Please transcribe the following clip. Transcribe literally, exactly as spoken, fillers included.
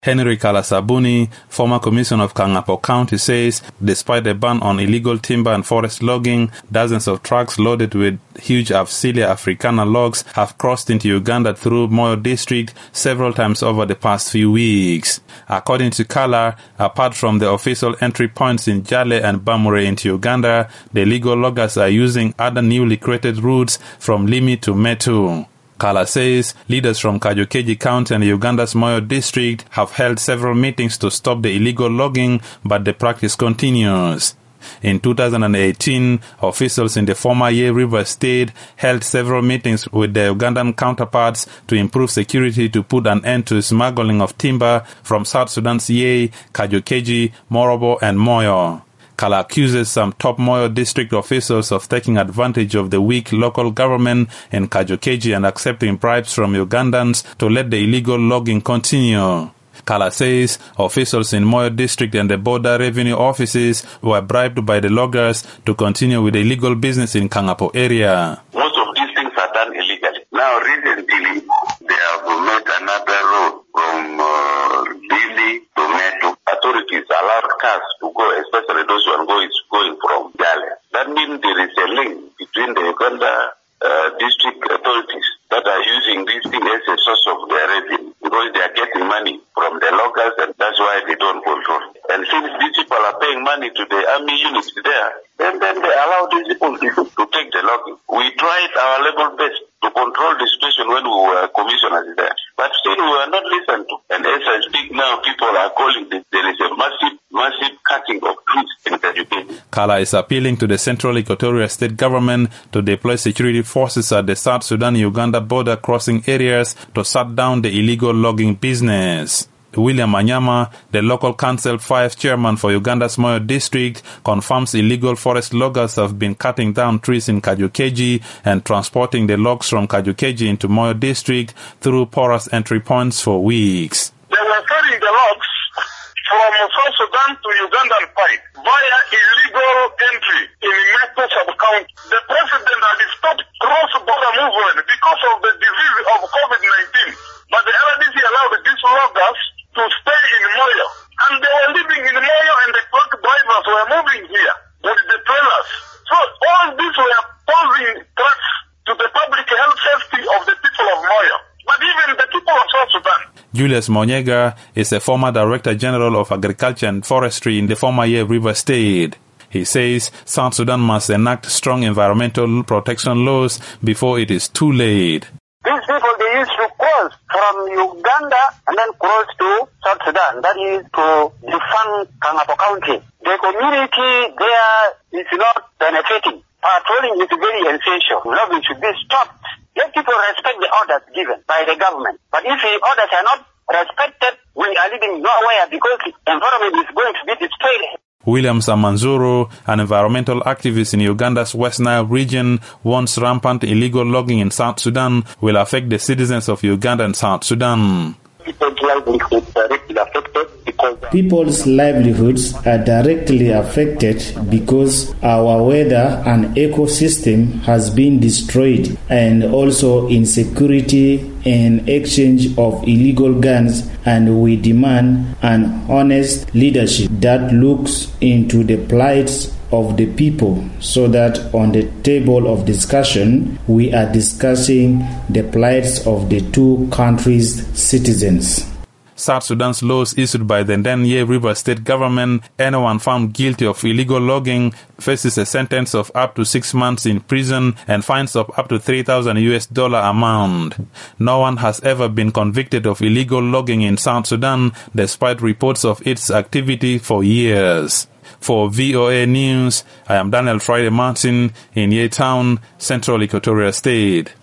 Henry Kalasabuni, former commissioner of Kang'apo County, says despite a ban on illegal timber and forest logging, dozens of trucks loaded with huge Afsilia africana logs have crossed into Uganda through Moyo district several times over the past few weeks. According to Kala, apart from the official entry points in Jale and Bamure into Uganda, the illegal loggers are using other newly created routes from Limi to Metu. Kala says leaders from Kajukeji County and Uganda's Moyo district have held several meetings to stop the illegal logging, but the practice continues. In two thousand eighteen, officials in the former Ye River State held several meetings with their Ugandan counterparts to improve security to put an end to smuggling of timber from South Sudan's Ye, Kajukeji, Morobo and Moyo. Kala accuses some top Moyo district officials of taking advantage of the weak local government in Kajukeji and accepting bribes from Ugandans to let the illegal logging continue. Kala says officials in Moyo district and the border revenue offices were bribed by the loggers to continue with the illegal business in Kang'apo area. Most of these things are done illegally. Now recently they have made another road from uh, Lili to Metu. Authorities allowed cars to go, especially those who are going, going from Jale. That means there is a link between the Uganda uh, district authorities that are using this thing as a source of their revenue because they are getting money from the loggers and that's why they don't control. And since these people are paying money to the army units there, then, then they allow these people to, to take the logging. We tried our level best to control the situation when we were commissioners there. But still we were not listened to. And as I speak now, people are calling this. There is a massive, massive cutting of trees in Kajukeji. Kala is appealing to the Central Equatorial State Government to deploy security forces at the South Sudan-Uganda border crossing areas to shut down the illegal logging business. William Anyama, the local council five chairman for Uganda's Moyo district, confirms illegal forest loggers have been cutting down trees in Kajukeji and transporting the logs from Kajukeji into Moyo district through porous entry points for weeks. They were carrying the logs from South Sudan to Ugandan pipe via illegal entry in Metu sub-county. The president had stopped cross-border movement because of the disease of COVID nineteen. But the L D C allowed these loggers to stay in Moyo. And they were living in Moyo and the truck drivers were moving here with the trailers. So all these were posing threats to the public health safety of the people of Moyo. But even the people of South Sudan. Julius Monyega is a former Director General of Agriculture and Forestry in the former Ye River State. He says South Sudan must enact strong environmental protection laws before it is too late. These people, they used to cross from Uganda and then cross to South Sudan. That is to defund Kang'apo County. The community there is not benefiting. Patrolling is very essential. Logging should be stopped. Let people respect the orders given by the government. But if the orders are not respected, we are living nowhere because the environment is going to be destroyed. William Samanzuru, an environmental activist in Uganda's West Nile region, warns rampant illegal logging in South Sudan will affect the citizens of Uganda and South Sudan. People's livelihoods directly affected because People's livelihoods are directly affected because our weather and ecosystem has been destroyed, and also insecurity and exchange of illegal guns, and we demand an honest leadership that looks into the plights of the people so that on the table of discussion we are discussing the plights of the two countries' citizens. South Sudan's laws issued by the then Ye River State government, anyone found guilty of illegal logging faces a sentence of up to six months in prison and fines of up to three thousand U S dollar amount. No one has ever been convicted of illegal logging in South Sudan despite reports of its activity for years. For V O A News, I am Daniel Friday Martin in Ye Town, Central Equatorial State.